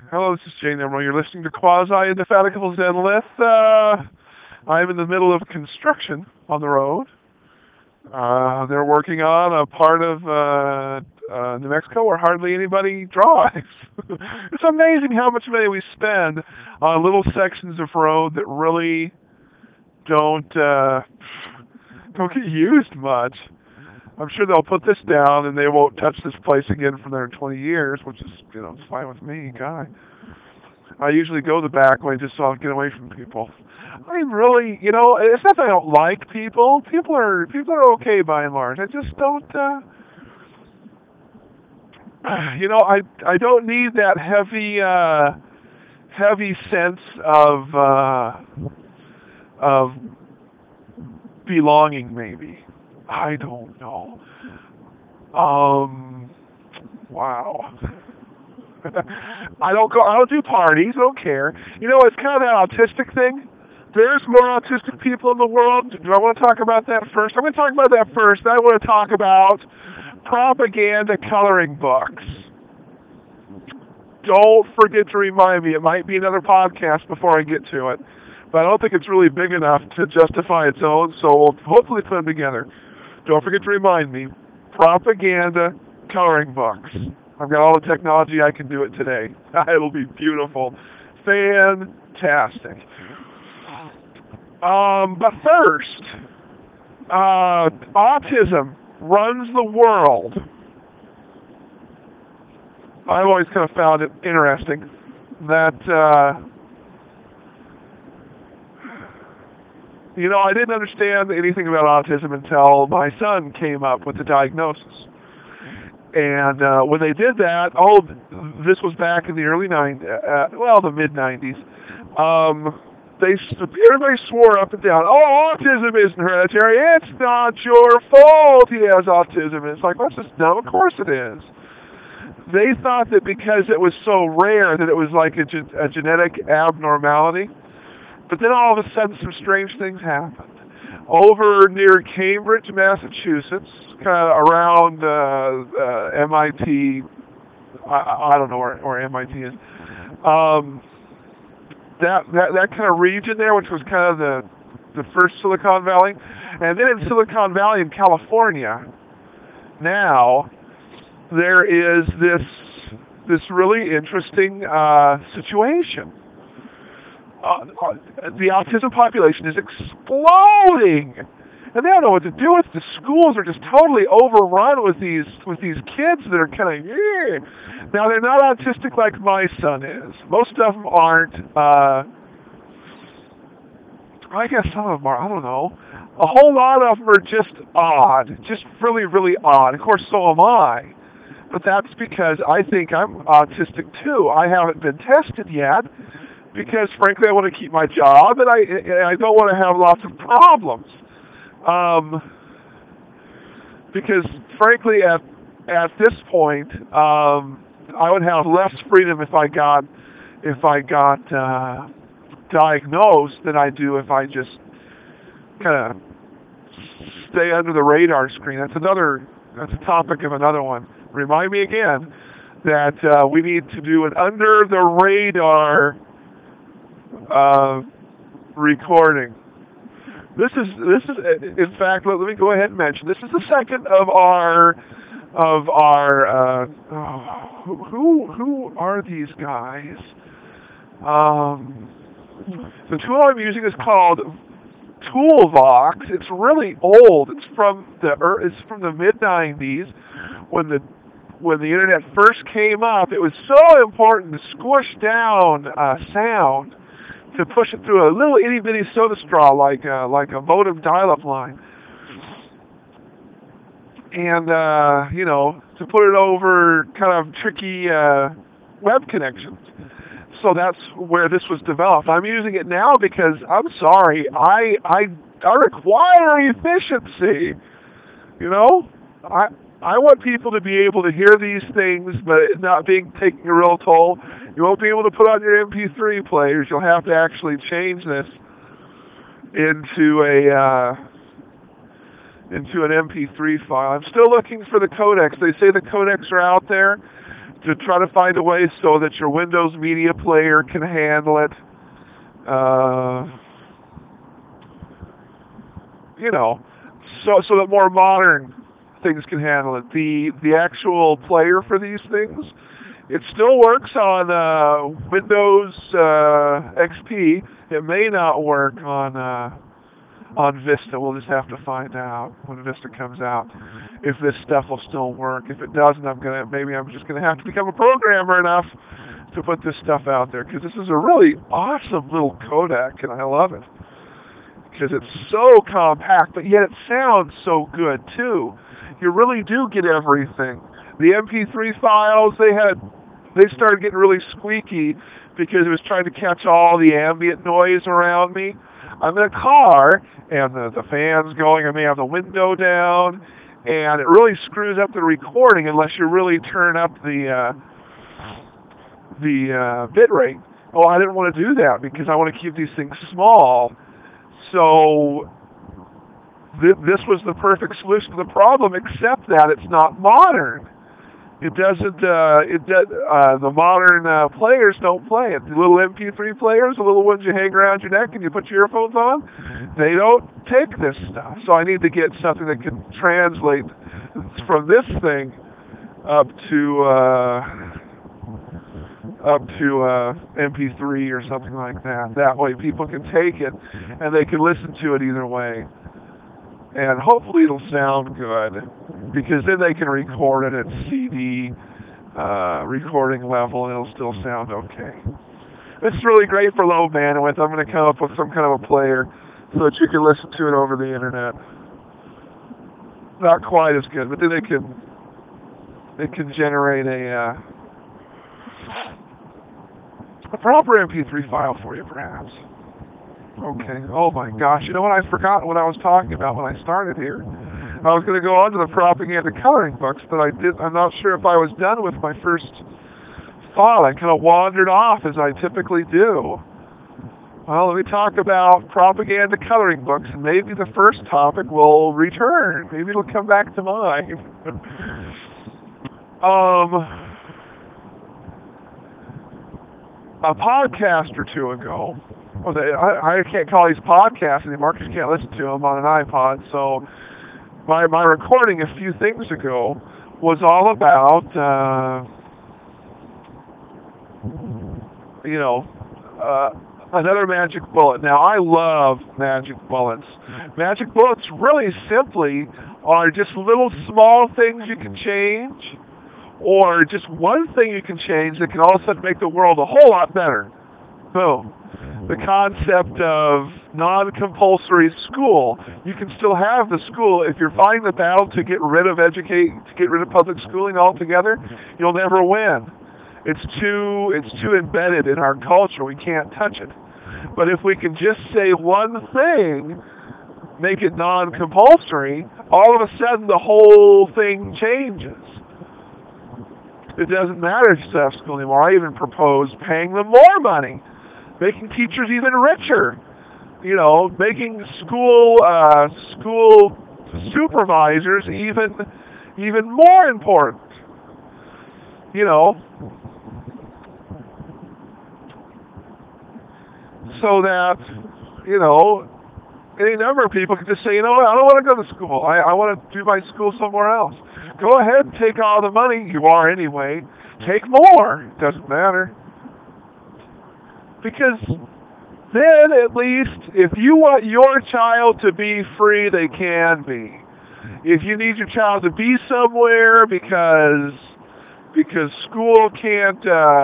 Hello, this is Jane Emerald. You're listening to Quasi Indefatigable Zenlith. I'm in the middle of construction on the road. They're working on a part of New Mexico where hardly anybody drives. It's amazing how much money we spend on little sections of road that really don't get used much. I'm sure they'll put this down and they won't touch this place again for another 20 years, which is, it's fine with me, guy. I usually go the back way just so I'll get away from people. I really, it's not that I don't like people. People are okay by and large. I just don't, I don't need that heavy sense of belonging, maybe. I don't know. Wow. I don't do parties, I don't care. It's kind of that autistic thing. There's more autistic people in the world. Do I want to talk about that first? I'm going to talk about that first. Then I want to talk about propaganda coloring books. Don't forget to remind me. It might be another podcast before I get to it. But I don't think it's really big enough to justify its own, so we'll hopefully put them together. Don't forget to remind me. Propaganda coloring books. I've got all the technology I can do it today. It'll be beautiful. Fantastic. But first, autism runs the world. I've always kind of found it interesting that, I didn't understand anything about autism until my son came up with the diagnosis. And when they did that, this was back in the early 90s, the mid-90s, everybody swore up and down, autism isn't hereditary, it's not your fault he has autism. And it's like, that's just dumb, of course it is. They thought that because it was so rare that it was like a genetic abnormality. But then all of a sudden some strange things happened. Over near Cambridge, Massachusetts, kind of around MIT, I don't know where MIT is, that kind of region there, which was kind of the first Silicon Valley, and then in Silicon Valley in California, now there is this really interesting situation. The autism population is exploding, and they don't know what to do with it. The schools are just totally overrun with these kids that are kind of Now they're not autistic like my son is. Most of them aren't. I guess some of them are. I don't know. A whole lot of them are just odd, just really, really odd. Of course, so am I. But that's because I think I'm autistic too. I haven't been tested yet. Because frankly, I want to keep my job, and I don't want to have lots of problems. Because frankly, at this point, I would have less freedom if I got diagnosed than I do if I just kind of stay under the radar screen. That's a topic of another one. Remind me again that we need to do an under the radar recording. This is in fact, let me go ahead and mention, this is the second of our who are these guys? The tool I'm using is called Toolvox. It's really old. It's from the mid-90s when the internet first came up. It was so important to squish down sound, to push it through a little itty bitty soda straw like a modem dial-up line, and to put it over kind of tricky web connections. So that's where this was developed. I'm using it now because I'm sorry, I require efficiency. I want people to be able to hear these things, but it not being taking a real toll. You won't be able to put on your MP3 players. You'll have to actually change this into an MP3 file. I'm still looking for the codecs. They say the codecs are out there, to try to find a way so that your Windows Media Player can handle it. You know, so that more modern things can handle it. The actual player for these things, it still works on Windows XP. It may not work on Vista. We'll just have to find out when Vista comes out if this stuff will still work. If it doesn't, maybe I'm just gonna have to become a programmer enough to put this stuff out there, because this is a really awesome little codec and I love it because it's so compact, but yet it sounds so good too. You really do get everything. The MP3 files they started getting really squeaky because it was trying to catch all the ambient noise around me. I'm in a car, and the fan's going, I may have the window down, and it really screws up the recording unless you really turn up the bit rate. Well, I didn't want to do that because I want to keep these things small. So this was the perfect solution to the problem, except that it's not modern. It doesn't. The modern players don't play it. The little MP3 players, the little ones you hang around your neck and you put your earphones on, they don't take this stuff. So I need to get something that can translate from this thing up to MP3 or something like that. That way people can take it and they can listen to it either way. And hopefully it'll sound good, because then they can record it at CD recording level and it'll still sound okay. It's really great for low bandwidth. I'm going to come up with some kind of a player so that you can listen to it over the internet. Not quite as good, but then it can generate a proper MP3 file for you, perhaps. Okay. Oh my gosh. You know what? I forgot what I was talking about when I started here. I was going to go on to the propaganda coloring books, but I'm not sure if I was done with my first thought. I kind of wandered off as I typically do. Well, let me talk about propaganda coloring books, and maybe the first topic will return. Maybe it'll come back to mind. A podcast or two ago, I can't call these podcasts anymore because you can't listen to them on an iPod. So my recording a few things ago was all about, another magic bullet. Now, I love magic bullets. Magic bullets really simply are just little small things you can change, or just one thing you can change that can all of a sudden make the world a whole lot better. Boom. The concept of non-compulsory school. You can still have the school. If you're fighting the battle to get rid of public schooling altogether, you'll never win. It's too embedded in our culture. We can't touch it. But if we can just say one thing, make it non-compulsory, all of a sudden the whole thing changes. It doesn't matter if you have school anymore. I even propose paying them more money, making teachers even richer. Making school supervisors even more important. So that any number of people can just say, I don't want to go to school. I want to do my school somewhere else. Go ahead and take all the money. You are anyway. Take more. It doesn't matter. Because then at least if you want your child to be free, they can be. If you need your child to be somewhere because school can't,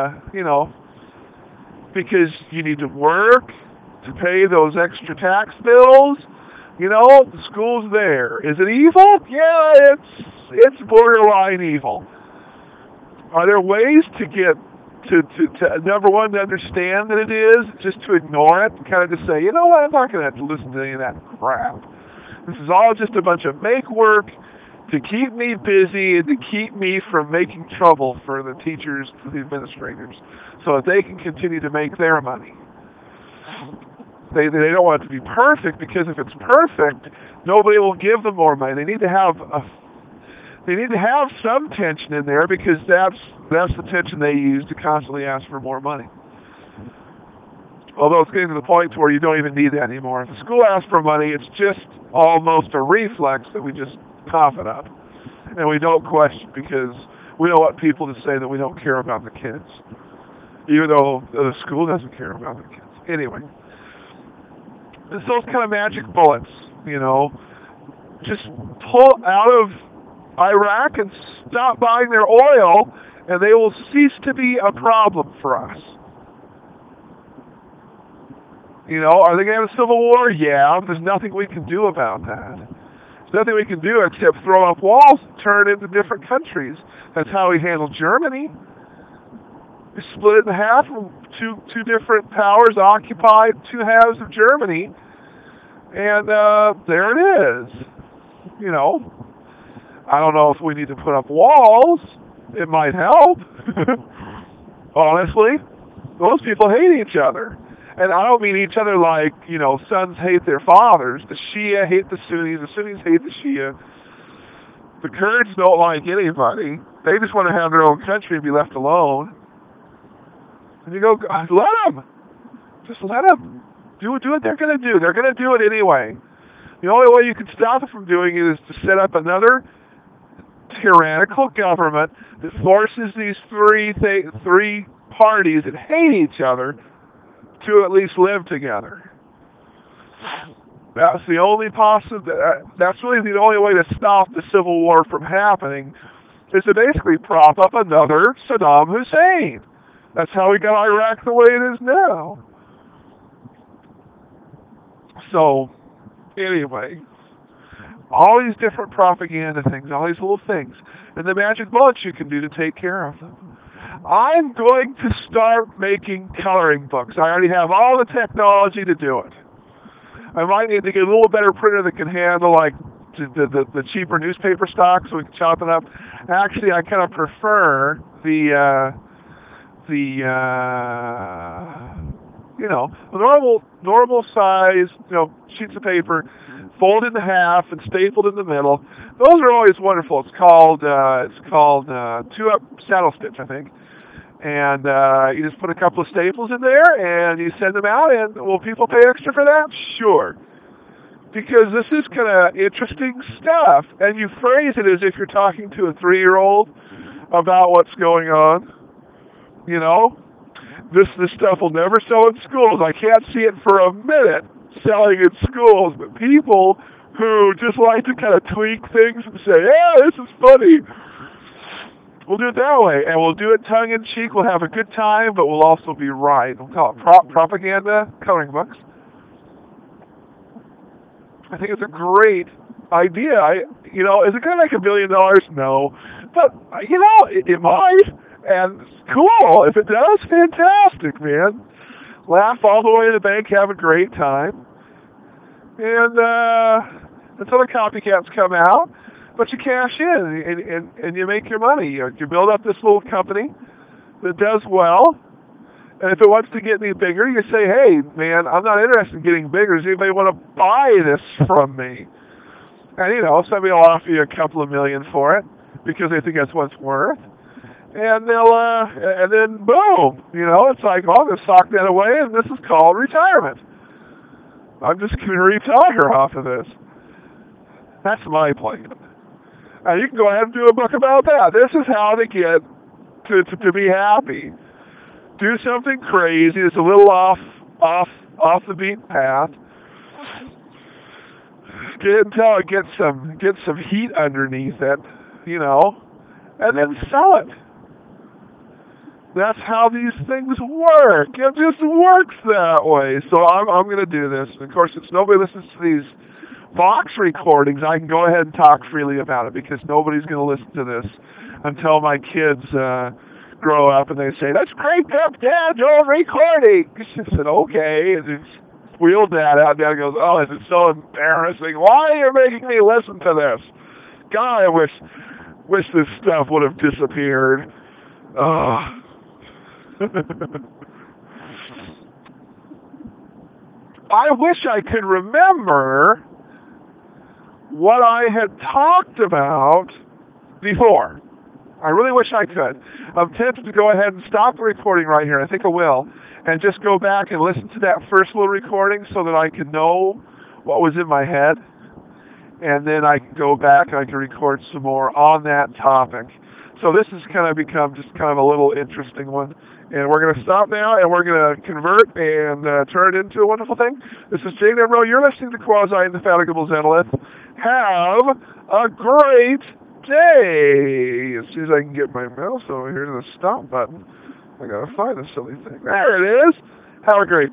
because you need to work to pay those extra tax bills, the school's there. Is it evil? Yeah, it's borderline evil. Are there ways to get to number one, to understand that it is, just to ignore it, and kind of just say, what, I'm not going to have to listen to any of that crap. This is all just a bunch of make work to keep me busy and to keep me from making trouble for the teachers, for the administrators, so that they can continue to make their money. They don't want it to be perfect, because if it's perfect, nobody will give them more money. They need to have They need to have some tension in there because that's the tension they use to constantly ask for more money. Although it's getting to the point where you don't even need that anymore. If the school asks for money, it's just almost a reflex that we just cough it up. And we don't question because we don't want people to say that we don't care about the kids. Even though the school doesn't care about the kids. Anyway. It's those kind of magic bullets, Just pull out of Iraq and stop buying their oil, and they will cease to be a problem for us. Are they going to have a civil war? Yeah, there's nothing we can do about that. There's nothing we can do except throw up walls and turn it into different countries. That's how we handled Germany. We split it in half, two different powers occupied two halves of Germany, and there it is. I don't know if we need to put up walls. It might help. Honestly, those people hate each other. And I don't mean each other like, sons hate their fathers. The Shia hate the Sunnis hate the Shia. The Kurds don't like anybody. They just want to have their own country and be left alone. And you go, let them. Just let them. Do what they're going to do. They're going to do it anyway. The only way you can stop them from doing it is to set up another tyrannical government that forces these three parties that hate each other to at least live together. That's the only that's really the only way to stop the civil war from happening, is to basically prop up another Saddam Hussein. That's how we got Iraq the way it is now. So, anyway, all these different propaganda things, all these little things, and the magic bullets you can do to take care of them. I'm going to start making coloring books. I already have all the technology to do it. I might need to get a little better printer that can handle the cheaper newspaper stock so we can chop it up. Actually, I kind of prefer the normal size, sheets of paper, folded in half and stapled in the middle. Those are always wonderful. It's called 2-up saddle stitch, I think. And you just put a couple of staples in there and you send them out, and will people pay extra for that? Sure. Because this is kind of interesting stuff, and you phrase it as if you're talking to a 3-year-old about what's going on. This stuff will never sell in schools. I can't see it for a minute selling in schools, but people who just like to kind of tweak things and say, yeah, this is funny, we'll do it that way, and we'll do it tongue-in-cheek. We'll have a good time, but we'll also be right. We'll call it propaganda coloring books. I think it's a great idea. Is it going to make $1 billion? No. But, it might. And it's cool. If it does, fantastic, man. Laugh all the way to the bank, have a great time. And until the copycats come out. But you cash in and you make your money. You build up this little company that does well. And if it wants to get any bigger, you say, hey, man, I'm not interested in getting bigger. Does anybody want to buy this from me? And, somebody will offer you a couple of million for it because they think that's what it's worth. And and then boom, it's like, well, I'm going to sock that away, and this is called retirement. I'm just going to retire off of this. That's my plan. And you can go ahead and do a book about that. This is how to get to be happy. Do something crazy that's a little off the beaten path. Until it gets some heat underneath it, and then sell it. That's how these things work. It just works that way. So I'm going to do this. And of course, since nobody listens to these Vox recordings, I can go ahead and talk freely about it because nobody's going to listen to this until my kids grow up and they say, "Let's crank up Dad's old recording." I said, "Okay." And just wheel Dad out. Dad goes, "Oh, this is so embarrassing. Why are you making me listen to this? God, I wish this stuff would have disappeared." I wish I could remember what I had talked about before. I really wish I could. I'm tempted to go ahead and stop the recording right here. I think I will. And just go back and listen to that first little recording so that I can know what was in my head. And then I can go back and I can record some more on that topic. So this has kind of become just kind of a little interesting one. And we're going to stop now, and we're going to convert and turn it into a wonderful thing. This is Jay Nemro. You're listening to Quasi-Indefatigable Zenolith. Have a great day. As soon as I can get my mouse over here to the stop button, I got to find this silly thing. There it is. Have a great